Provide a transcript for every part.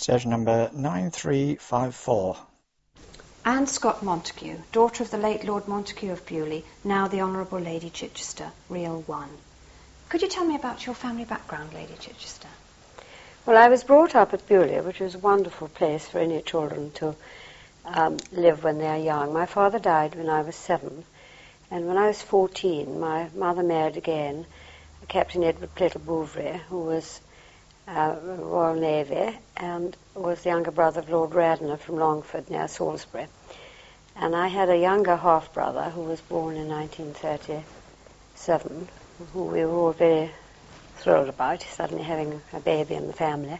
Stage number 9354. Anne Scott Montague, daughter of the late Lord Montague of Beaulieu, now the Honourable Lady Chichester, Real 1. Could you tell me about your family background, Lady Chichester? Well, I was brought up at Beaulieu, which is a wonderful place for any children to live when they are young. My father died when I was 7, and when I was 14, my mother married again Captain Edward Plettle Bouvray, who was Royal Navy and was the younger brother of Lord Radnor from Longford near Salisbury. And I had a younger half-brother who was born in 1937, who we were all very thrilled about, suddenly having a baby in the family.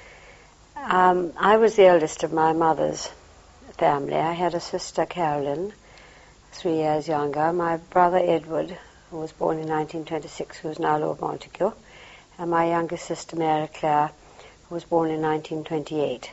I was the eldest of my mother's family. I had a sister, Caroline, 3 years younger, my brother Edward, who was born in 1926, who is now Lord Montague, and my younger sister, Mary Clare, who was born in 1928.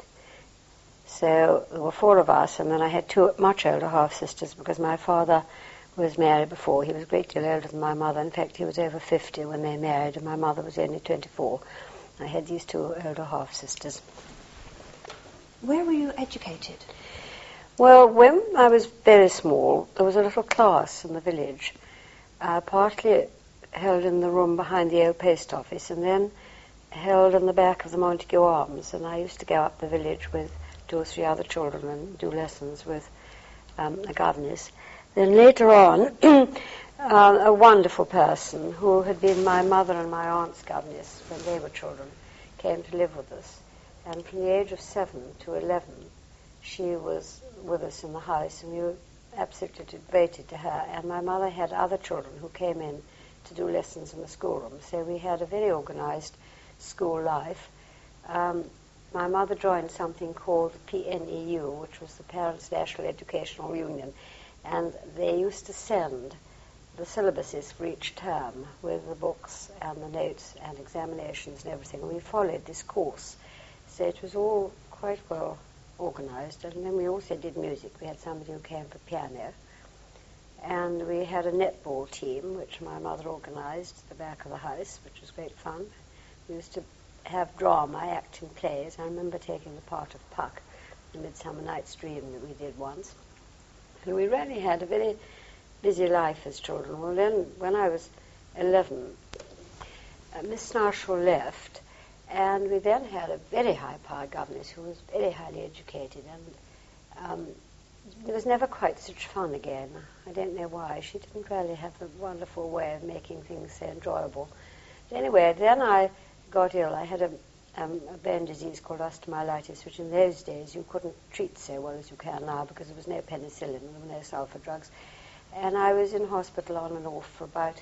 So there were 4 of us, and then I had 2 much older half-sisters because my father was married before. He was a great deal older than my mother. In fact, he was over 50 when they married, and my mother was only 24. I had these 2 older half-sisters. Where were you educated? Well, when I was very small, there was a little class in the village, partly held in the room behind the old post office, and then held in the back of the Montague Arms. And I used to go up the village with 2 or 3 other children and do lessons with a governess. Then later on, a wonderful person who had been my mother and my aunt's governess when they were children came to live with us. And from the age of 7 to 11, she was with us in the house, and we were absolutely devoted to her. And my mother had other children who came in to do lessons in the schoolroom. So we had a very organized school life. My mother joined something called the PNEU, which was the Parents' National Educational Union, and they used to send the syllabuses for each term with the books and the notes and examinations and everything. And we followed this course. So it was all quite well organized. And then we also did music. We had somebody who came for piano. And we had a netball team, which my mother organized at the back of the house, which was great fun. We used to have drama, acting plays. I remember taking the part of Puck in Midsummer Night's Dream that we did once. And we really had a very busy life as children. Well, then, when I was 11, Miss Snarshall left, and we then had a very high-powered governess who was very highly educated, and it was never quite such fun again. I don't know why. She didn't really have the wonderful way of making things so enjoyable. But anyway, then I got ill. I had a bone disease called osteomyelitis, which in those days you couldn't treat so well as you can now because there was no penicillin and there were no sulfur drugs. And I was in hospital on and off for about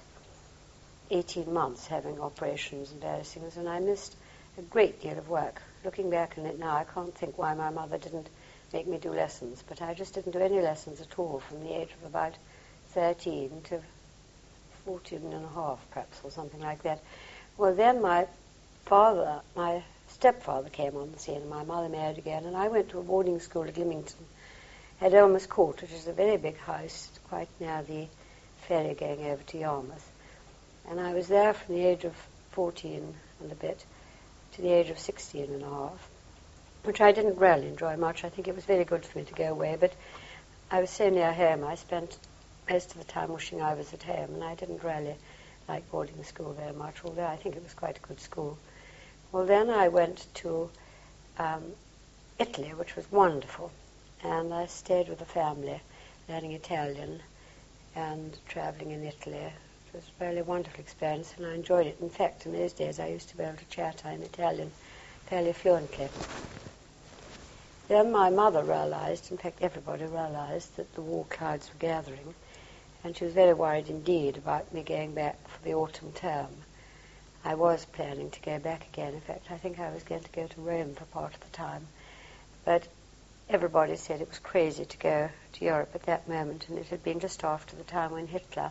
18 months having operations and various things, and I missed a great deal of work. Looking back on it now, I can't think why my mother didn't make me do lessons, but I just didn't do any lessons at all from the age of about 13 to 14 and a half, perhaps, or something like that. Well, then my stepfather came on the scene, and my mother married again, and I went to a boarding school at Lymington, at Elmer's Court, which is a very big house, quite near the ferry going over to Yarmouth. And I was there from the age of 14 and a bit to the age of 16 and a half, which I didn't really enjoy much. I think it was very good for me to go away, but I was so near home, I spent most of the time wishing I was at home, and I didn't really like boarding school very much, although I think it was quite a good school. Well, then I went to Italy, which was wonderful, and I stayed with a family, learning Italian and traveling in Italy. It was a really wonderful experience, and I enjoyed it. In fact, in those days, I used to be able to chat in Italian fairly fluently. Then my mother realized, in fact everybody realized, that the war clouds were gathering, and she was very worried indeed about me going back for the autumn term. I was planning to go back again. In fact, I think I was going to go to Rome for part of the time. But everybody said it was crazy to go to Europe at that moment, and it had been just after the time when Hitler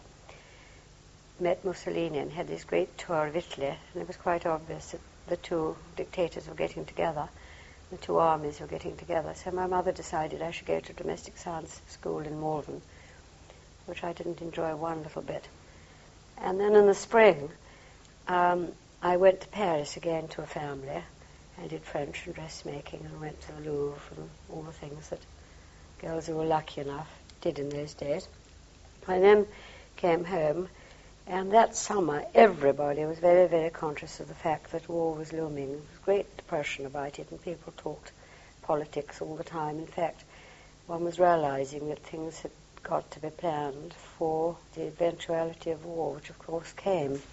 met Mussolini and had this great tour of Italy, and it was quite obvious that the 2 dictators were getting together, the 2 armies were getting together. So my mother decided I should go to domestic science school in Malvern, which I didn't enjoy one little bit. And then in the spring, I went to Paris again to a family, I did French and dressmaking and went to the Louvre and all the things that girls who were lucky enough did in those days. I then came home, and that summer everybody was very, very conscious of the fact that war was looming. There was great depression about it, and people talked politics all the time. In fact, one was realizing that things had got to be planned for the eventuality of war, which of course came.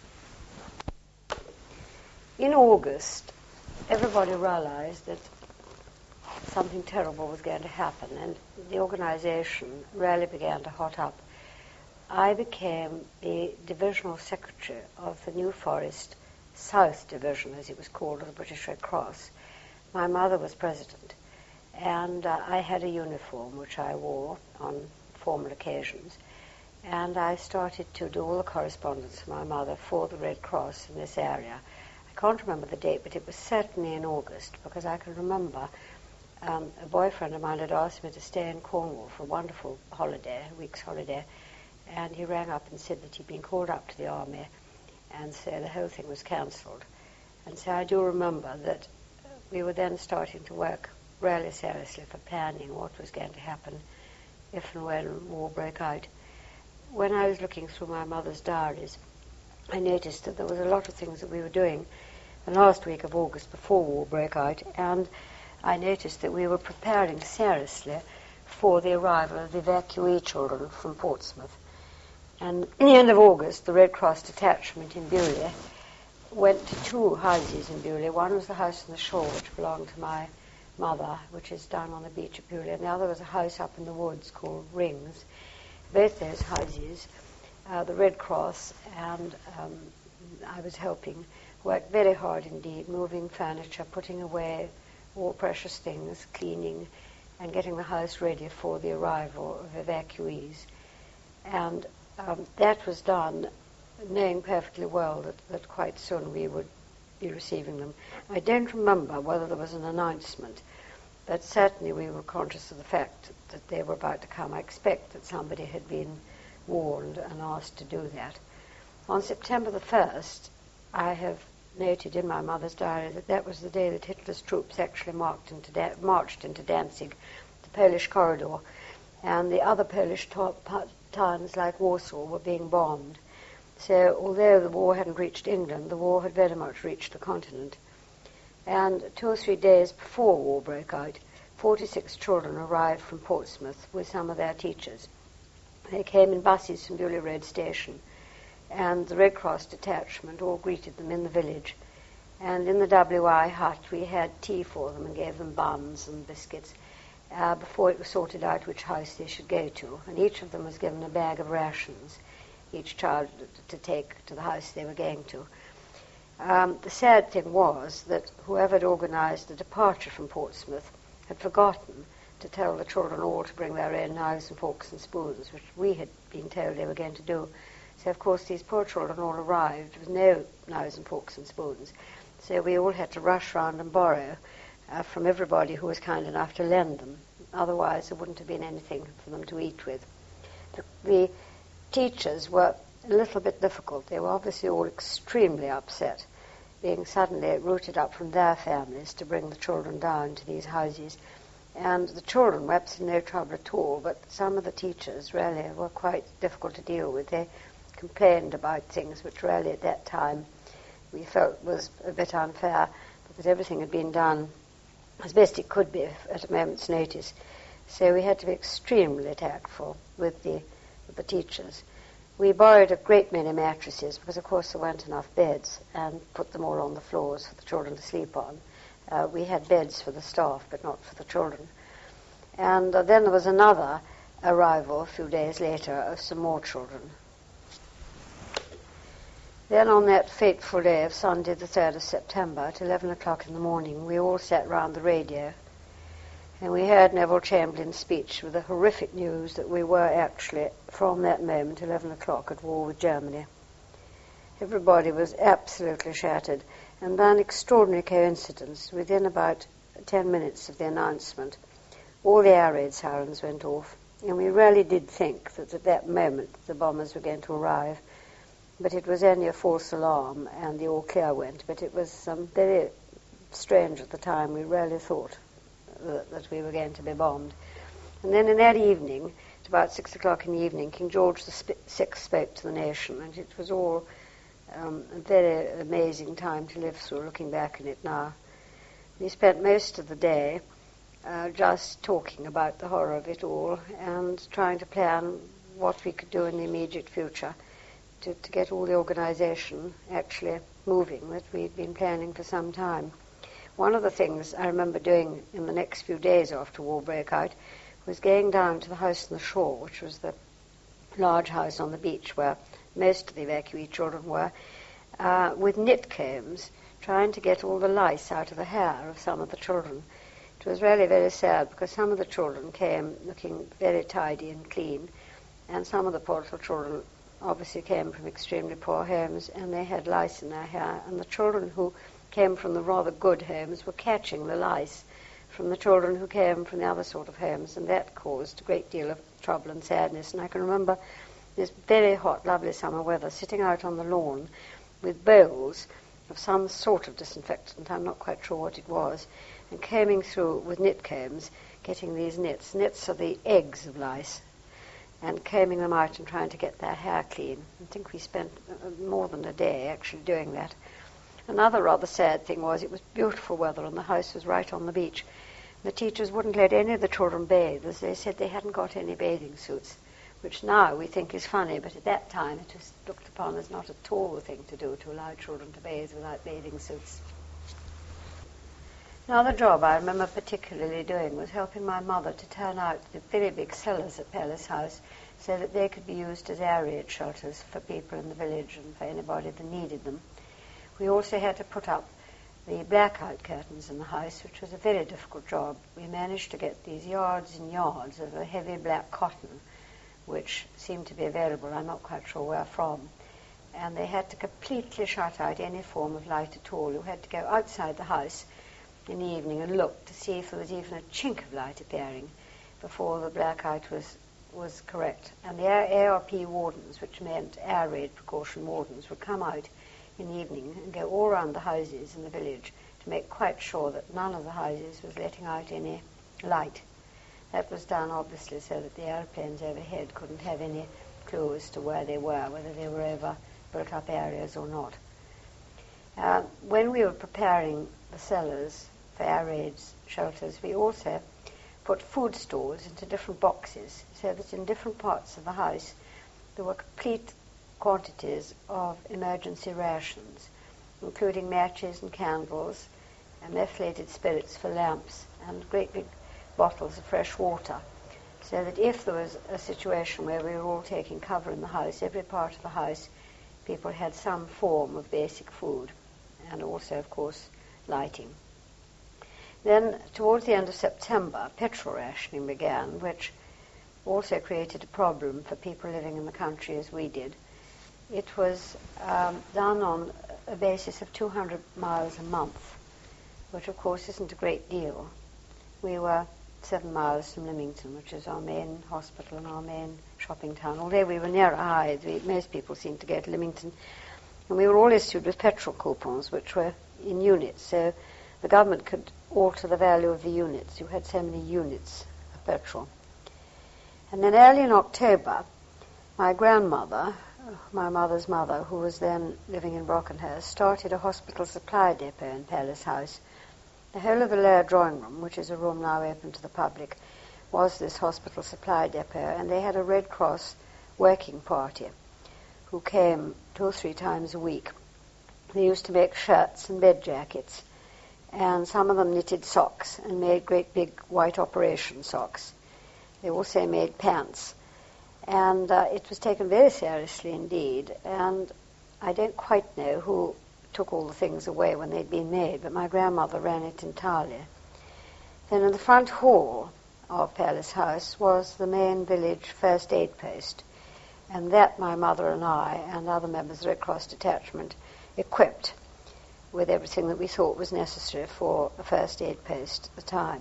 In August, everybody realized that something terrible was going to happen, and the organization really began to hot up. I became the divisional secretary of the New Forest South Division, as it was called, of the British Red Cross. My mother was president, and I had a uniform which I wore on formal occasions, and I started to do all the correspondence for my mother for the Red Cross in this area. I can't remember the date, but it was certainly in August, because I can remember a boyfriend of mine had asked me to stay in Cornwall for a wonderful holiday, a week's holiday, and he rang up and said that he'd been called up to the army, and so the whole thing was cancelled. And so I do remember that we were then starting to work really seriously for planning what was going to happen if and when war broke out. When I was looking through my mother's diaries, I noticed that there was a lot of things that we were doing the last week of August before war broke out, and I noticed that we were preparing seriously for the arrival of the evacuee children from Portsmouth. And at the end of August, the Red Cross detachment in Beaulieu went to two houses in Beaulieu. One was the house on the shore, which belonged to my mother, which is down on the beach at Beaulieu, and the other was a house up in the woods called Rings. Both those houses, the Red Cross and I was helping, worked very hard indeed, moving furniture, putting away all precious things, cleaning, and getting the house ready for the arrival of evacuees. And that was done knowing perfectly well that quite soon we would be receiving them. I don't remember whether there was an announcement, but certainly we were conscious of the fact that they were about to come. I expect that somebody had been warned and asked to do that. On September the 1st, I have noted in my mother's diary that that was the day that Hitler's troops actually marched into Danzig, the Polish corridor, and the other Polish towns like Warsaw were being bombed. So although the war hadn't reached England, the war had very much reached the continent. And 2 or 3 days before war broke out, 46 children arrived from Portsmouth with some of their teachers. They came in buses from Beaulieu Road Station, and the Red Cross detachment all greeted them in the village. And in the WI hut we had tea for them and gave them buns and biscuits before it was sorted out which house they should go to. And each of them was given a bag of rations, each child to take to the house they were going to. The sad thing was that whoever had organized the departure from Portsmouth had forgotten to tell the children all to bring their own knives and forks and spoons, which we had been told they were going to do. So, of course, these poor children all arrived with no knives and forks and spoons. So we all had to rush round and borrow from everybody who was kind enough to lend them. Otherwise, there wouldn't have been anything for them to eat with. The teachers were a little bit difficult. They were obviously all extremely upset, being suddenly rooted up from their families to bring the children down to these houses. And the children were absolutely no trouble at all, but some of the teachers really were quite difficult to deal with. They complained about things which really at that time we felt was a bit unfair, because everything had been done as best it could be at a moment's notice. So we had to be extremely tactful with the teachers. We borrowed a great many mattresses because, of course, there weren't enough beds, and put them all on the floors for the children to sleep on. We had beds for the staff, but not for the children. And then there was another arrival a few days later of some more children. Then on that fateful day of Sunday the 3rd of September at 11 o'clock in the morning, we all sat round the radio, and we heard Neville Chamberlain's speech with the horrific news that we were actually, from that moment, 11 o'clock, at war with Germany. Everybody was absolutely shattered, and by an extraordinary coincidence, within about 10 minutes of the announcement, all the air raid sirens went off, and we really did think that at that moment the bombers were going to arrive. But it was only a false alarm, and the all clear went. But it was very, strange at the time. We really thought that we were going to be bombed. And then in that evening, at about 6 o'clock in the evening, King George VI spoke to the nation, and it was all a very amazing time to live through, looking back on it now. We spent most of the day just talking about the horror of it all and trying to plan what we could do in the immediate future to get all the organisation actually moving that we'd been planning for some time. One of the things I remember doing in the next few days after war broke out was going down to the house on the shore, which was the large house on the beach where most of the evacuee children were, with knit combs, trying to get all the lice out of the hair of some of the children. It was really very sad because some of the children came looking very tidy and clean, and some of the poor little children obviously came from extremely poor homes and they had lice in their hair, and the children who came from the rather good homes were catching the lice from the children who came from the other sort of homes, and that caused a great deal of trouble and sadness. And I can remember this very hot, lovely summer weather, sitting out on the lawn with bowls of some sort of disinfectant, I'm not quite sure what it was, and combing through with knit combs, getting these nits. Nits are the eggs of lice, and combing them out and trying to get their hair clean. I think we spent more than a day actually doing that. Another rather sad thing was it was beautiful weather and the house was right on the beach. The teachers wouldn't let any of the children bathe, as they said they hadn't got any bathing suits, which now we think is funny, but at that time it was looked upon as not at all the thing to do, to allow children to bathe without bathing suits. Another job I remember particularly doing was helping my mother to turn out the very big cellars at Palace House so that they could be used as air raid shelters for people in the village and for anybody that needed them. We also had to put up the blackout curtains in the house, which was a very difficult job. We managed to get these yards and yards of a heavy black cotton, which seemed to be available, I'm not quite sure where from, and they had to completely shut out any form of light at all. You had to go outside the house in the evening and look to see if there was even a chink of light appearing before the blackout was correct. And the ARP wardens, which meant air raid precaution wardens, would come out in the evening and go all around the houses in the village to make quite sure that none of the houses was letting out any light. That was done obviously so that the airplanes overhead couldn't have any clue as to where they were, whether they were over built-up areas or not. When we were preparing the cellars for air raid shelters, we also put food stores into different boxes so that in different parts of the house there were complete quantities of emergency rations, including matches and candles and methylated spirits for lamps and great big bottles of fresh water, so that if there was a situation where we were all taking cover in the house, every part of the house, people had some form of basic food and also, of course, lighting. Then, towards the end of September, petrol rationing began, which also created a problem for people living in the country as we did. It was done on a basis of 200 miles a month, which of course isn't a great deal. We were 7 miles from Lymington, which is our main hospital and our main shopping town. Although we were near Hythe, most people seemed to go to Lymington. And we were all issued with petrol coupons, which were in units, so the government could alter the value of the units. You had so many units of petrol. And then early in October, my grandmother, my mother's mother, who was then living in Brockenhurst, started a hospital supply depot in Palace House. The whole of the lower drawing room, which is a room now open to the public, was this hospital supply depot, and they had a Red Cross working party who came 2 or 3 times a week. They used to make shirts and bed jackets, and some of them knitted socks and made great big white operation socks. They also made pants. And it was taken very seriously indeed, and I don't quite know who took all the things away when they'd been made, but my grandmother ran it entirely. Then in the front hall of Palace House was the main village first aid post, and that my mother and I and other members of the Red Cross detachment equipped with everything that we thought was necessary for a first aid post at the time.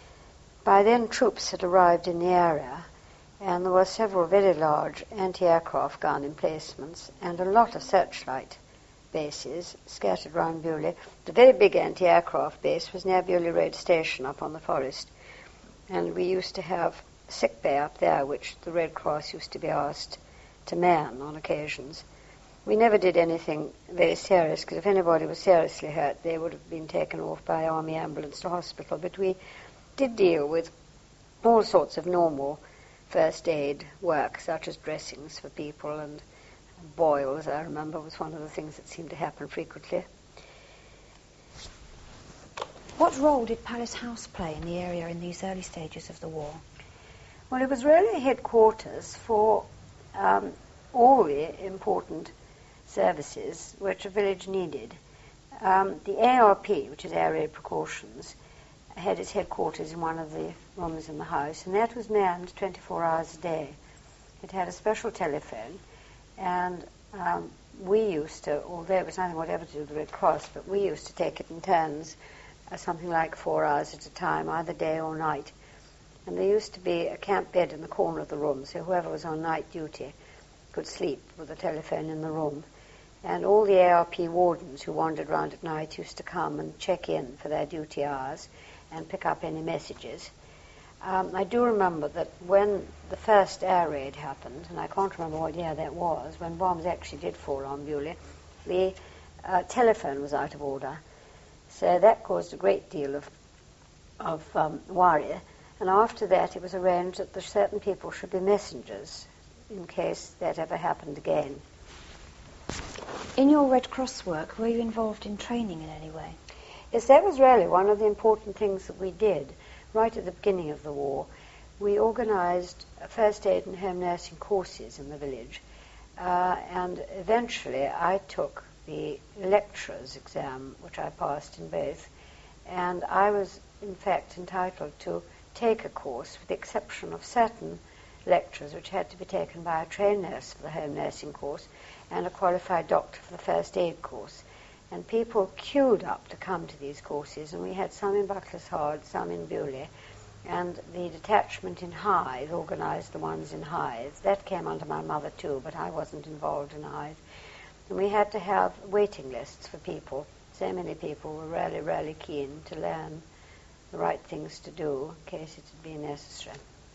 By then troops had arrived in the area, and there were several very large anti-aircraft gun emplacements and a lot of searchlight bases scattered around Beaulieu. The very big anti-aircraft base was near Beaulieu Road Station up on the forest. And we used to have a sick bay up there, which the Red Cross used to be asked to man on occasions. We never did anything very serious, because if anybody was seriously hurt, they would have been taken off by army ambulance to hospital. But we did deal with all sorts of normal first aid work, such as dressings for people, and boils, I remember, was one of the things that seemed to happen frequently. What role did Palace House play in the area in these early stages of the war? Well, it was really headquarters for all the important services which a village needed. The ARP, which is Air Raid Precautions, had its headquarters in one of the rooms in the house, and that was manned 24 hours a day. It had a special telephone, and we used to, although it was nothing whatever to do with the Red Cross, but we used to take it in turns, something like 4 hours at a time, either day or night. And there used to be a camp bed in the corner of the room, so whoever was on night duty could sleep with the telephone in the room. And all the ARP wardens who wandered round at night used to come and check in for their duty hours and pick up any messages. I do remember that when the first air raid happened, and I can't remember what year that was, when bombs actually did fall on Beaulieu, the telephone was out of order. So that caused a great deal of worry. And after that, it was arranged that certain people should be messengers in case that ever happened again. In your Red Cross work, were you involved in training in any way? Yes, that was really one of the important things that we did right at the beginning of the war. We organized first aid and home nursing courses in the village, and eventually I took the lecturer's exam, which I passed in both, and I was in fact entitled to take a course with the exception of certain lectures which had to be taken by a trained nurse for the home nursing course and a qualified doctor for the first aid course. And people queued up to come to these courses, and we had some in Bucklershard, some in Beaulieu, and the detachment in Hythe organized the ones in Hythe. That came under my mother too, but I wasn't involved in Hythe. And we had to have waiting lists for people. So many people were really, really keen to learn the right things to do in case it would be necessary.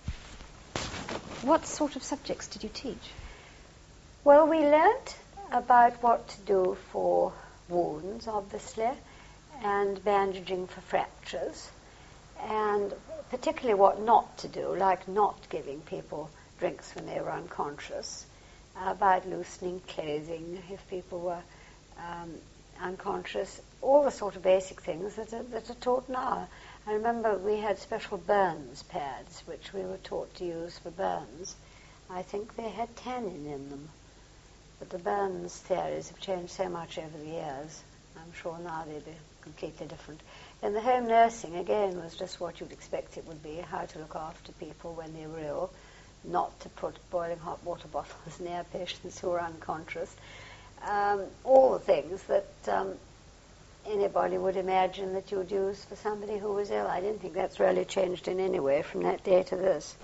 What sort of subjects did you teach? Well, we learnt about what to do for wounds, obviously, and bandaging for fractures, and particularly what not to do, like not giving people drinks when they were unconscious, about loosening clothing if people were unconscious, all the sort of basic things that are taught now. I remember we had special burns pads, which we were taught to use for burns. I think they had tannin in them. But the burns theories have changed so much over the years. I'm sure now they'd be completely different. And the home nursing, again, was just what you'd expect it would be, how to look after people when they were ill, not to put boiling hot water bottles near patients who were unconscious. All the things that anybody would imagine that you would use for somebody who was ill. I didn't think that's really changed in any way from that day to this.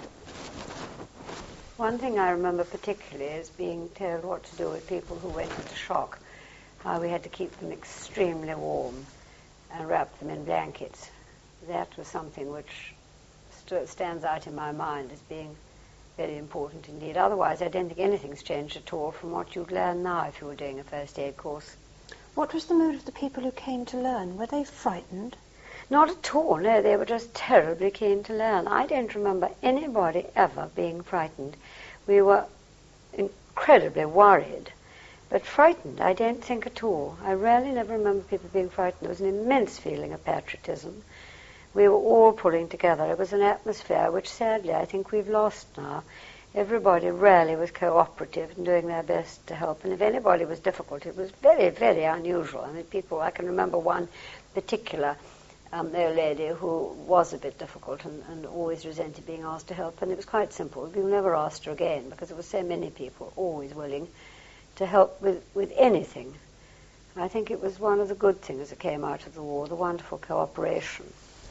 One thing I remember particularly is being told what to do with people who went into shock, how we had to keep them extremely warm and wrap them in blankets. That was something which stands out in my mind as being very important indeed. Otherwise, I don't think anything's changed at all from what you'd learn now if you were doing a first aid course. What was the mood of the people who came to learn? Were they frightened? Not at all, no. They were just terribly keen to learn. I don't remember anybody ever being frightened. We were incredibly worried, but frightened, I don't think at all. I really never remember people being frightened. There was an immense feeling of patriotism. We were all pulling together. It was an atmosphere which, sadly, I think we've lost now. Everybody really was cooperative and doing their best to help. And if anybody was difficult, it was very, very unusual. I mean, I can remember one particular old lady who was a bit difficult and always resented being asked to help. And it was quite simple. We never asked her again because there were so many people always willing to help with anything. I think it was one of the good things that came out of the war, the wonderful cooperation.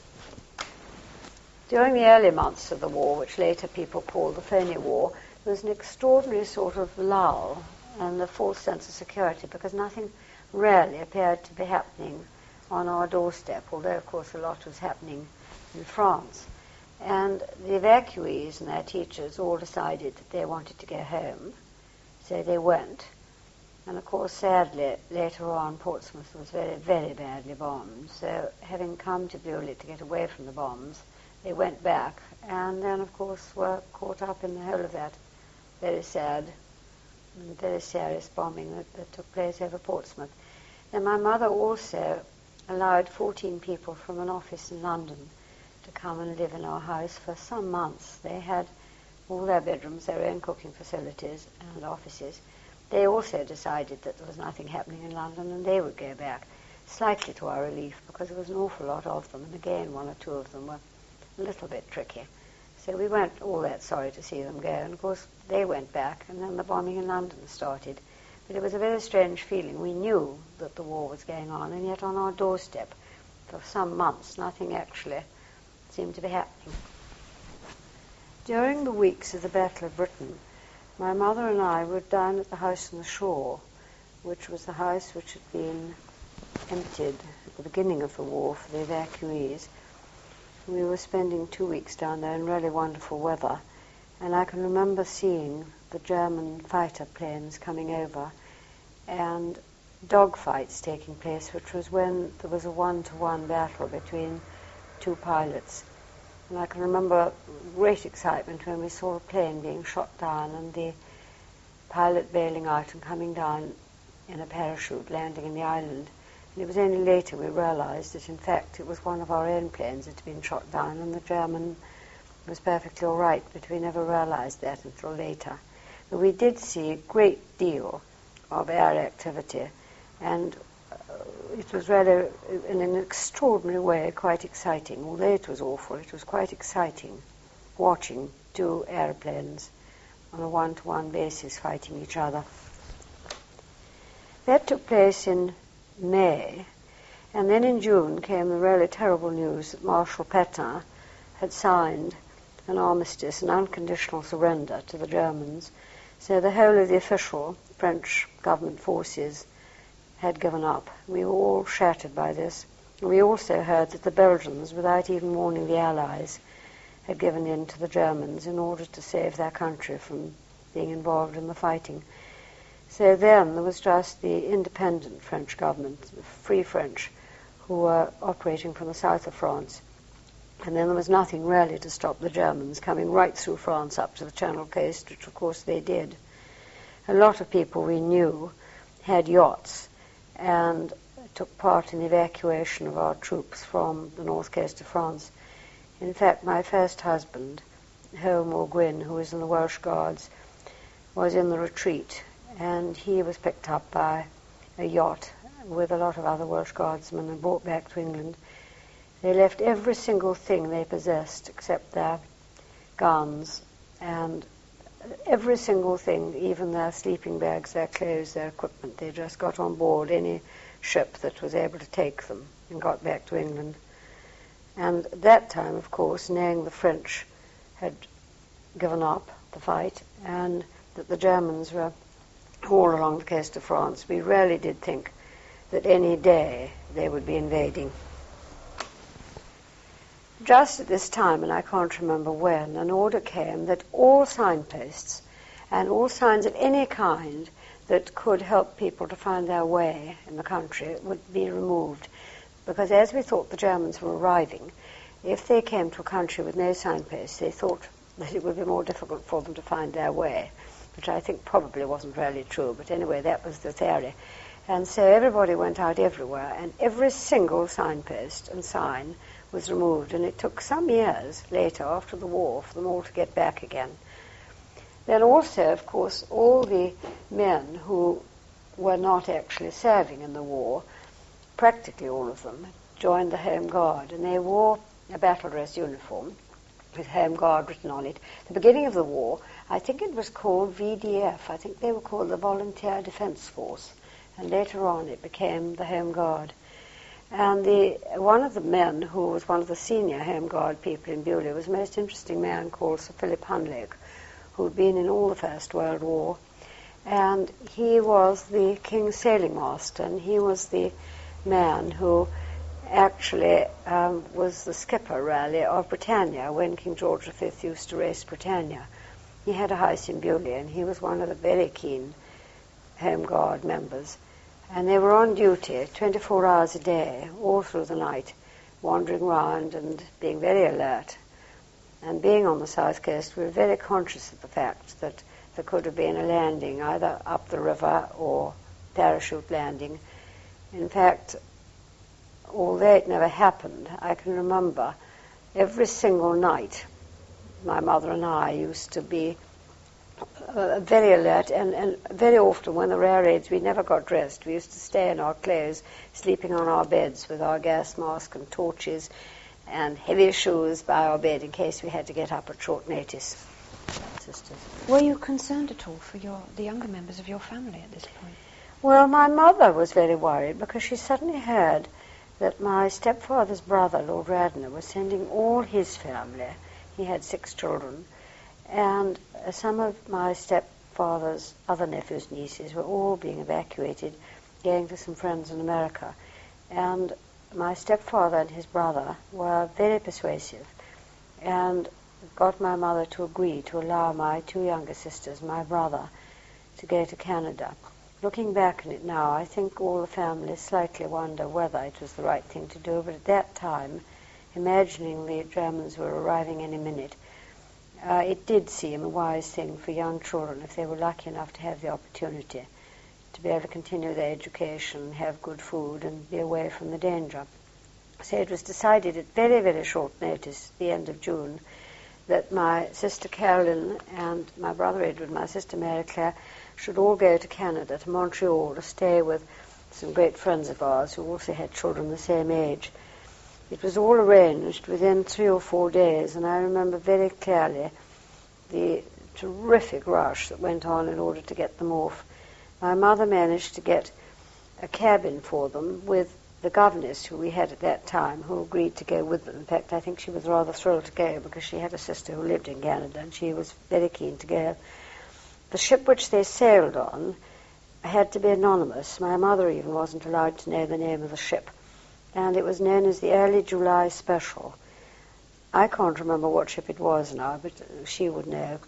During the early months of the war, which later people called the phony war, there was an extraordinary sort of lull and a false sense of security because nothing really appeared to be happening on our doorstep, although, of course, a lot was happening in France. And the evacuees and their teachers all decided that they wanted to go home, so they went. And, of course, sadly, later on, Portsmouth was very, very badly bombed. So, having come to Beaulieu to get away from the bombs, they went back, and then, of course, were caught up in the whole of that very sad and very serious bombing that took place over Portsmouth. And my mother also allowed 14 people from an office in London to come and live in our house for some months. They had all their bedrooms, their own cooking facilities and offices. They also decided that there was nothing happening in London and they would go back, slightly to our relief, because there was an awful lot of them, and again one or two of them were a little bit tricky. So we weren't all that sorry to see them go, and of course they went back, and then the bombing in London started. But it was a very strange feeling. We knew that the war was going on, and yet on our doorstep for some months nothing actually seemed to be happening. During the weeks of the Battle of Britain, my mother and I were down at the house on the shore, which was the house which had been emptied at the beginning of the war for the evacuees. We were spending 2 weeks down there in really wonderful weather, and I can remember seeing the German fighter planes coming over and dogfights taking place, which was when there was a one-to-one battle between two pilots. And I can remember great excitement when we saw a plane being shot down and the pilot bailing out and coming down in a parachute, landing in the island. And it was only later we realized that, in fact, it was one of our own planes that had been shot down, and the German was perfectly all right, but we never realized that until later. But we did see a great deal of air activity, and it was rather, in an extraordinary way, quite exciting. Although it was awful, it was quite exciting watching two airplanes on a one-to-one basis fighting each other. That took place in May, and then in June came the really terrible news that Marshal Pétain had signed an armistice, an unconditional surrender to the Germans. So the whole of the official French government forces had given up. We were all shattered by this. We also heard that the Belgians, without even warning the Allies, had given in to the Germans in order to save their country from being involved in the fighting. So then there was just the independent French government, the Free French, who were operating from the south of France. And then there was nothing really to stop the Germans coming right through France up to the Channel coast, which of course they did. A lot of people we knew had yachts and took part in the evacuation of our troops from the north coast of France. In fact, my first husband, Home O'Gwyn, who was in the Welsh Guards, was in the retreat, and he was picked up by a yacht with a lot of other Welsh Guardsmen and brought back to England. They left every single thing they possessed except their guns, and every single thing, even their sleeping bags, their clothes, their equipment. They just got on board any ship that was able to take them and got back to England. And at that time, of course, knowing the French had given up the fight and that the Germans were all along the coast of France, we really did think that any day they would be invading. Just at this time, and I can't remember when, an order came that all signposts and all signs of any kind that could help people to find their way in the country would be removed. Because as we thought the Germans were arriving, if they came to a country with no signposts, they thought that it would be more difficult for them to find their way, which I think probably wasn't really true, but anyway, that was the theory. And so everybody went out everywhere, and every single signpost and sign was removed, and it took some years later, after the war, for them all to get back again. Then also, of course, all the men who were not actually serving in the war, practically all of them, joined the Home Guard, and they wore a battle dress uniform with Home Guard written on it. At the beginning of the war, I think it was called VDF. I think they were called the Volunteer Defence Force, and later on it became the Home Guard. And one of the men who was one of the senior Home Guard people in Beaulieu was a most interesting man called Sir Philip Hunlake, who had been in all the First World War. and he was the King's sailing master, and he was the man who actually was the skipper, really, of Britannia when King George V used to race Britannia. He had a house in Beaulieu, and he was one of the very keen Home Guard members. And they were on duty 24 hours a day, all through the night, wandering round and being very alert. And being on the south coast, we were very conscious of the fact that there could have been a landing either up the river or parachute landing. In fact, although it never happened, I can remember every single night my mother and I used to be very alert, and very often when there were air raids we never got dressed. We used to stay in our clothes, sleeping on our beds with our gas mask and torches and heavy shoes by our bed in case we had to get up at short notice. Sisters. Were you concerned at all for the younger members of your family at this point? Well, my mother was very worried because she suddenly heard that my stepfather's brother, Lord Radnor, was sending all his family. He had 6 children, and some of my stepfather's other nephews and nieces were all being evacuated, going to some friends in America. And my stepfather and his brother were very persuasive and got my mother to agree to allow my 2 younger sisters, my brother, to go to Canada. Looking back on it now, I think all the families slightly wonder whether it was the right thing to do, but at that time, imagining the Germans were arriving any minute, it did seem a wise thing for young children, if they were lucky enough to have the opportunity, to be able to continue their education, have good food, and be away from the danger. So it was decided at very, very short notice, the end of June, that my sister Carolyn and my brother Edward, my sister Mary Claire, should all go to Canada, to Montreal, to stay with some great friends of ours who also had children the same age. It was all arranged within 3 or 4 days, and I remember very clearly the terrific rush that went on in order to get them off. My mother managed to get a cabin for them with the governess who we had at that time, who agreed to go with them. In fact, I think she was rather thrilled to go because she had a sister who lived in Canada, and she was very keen to go. The ship which they sailed on had to be anonymous. My mother even wasn't allowed to know the name of the ship, and it was known as the Early July Special. I can't remember what ship it was now, but she would know.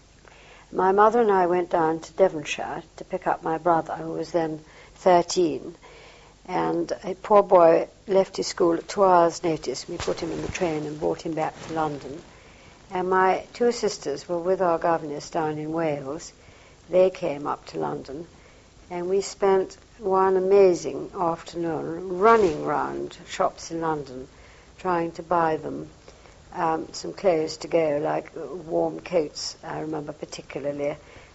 My mother and I went down to Devonshire to pick up my brother, who was then 13, and a poor boy left his school at 2 hours' notice. We put him in the train and brought him back to London. And my 2 sisters were with our governess down in Wales. They came up to London, and we spent one amazing afternoon running round shops in London, trying to buy them some clothes to go, like warm coats, I remember particularly,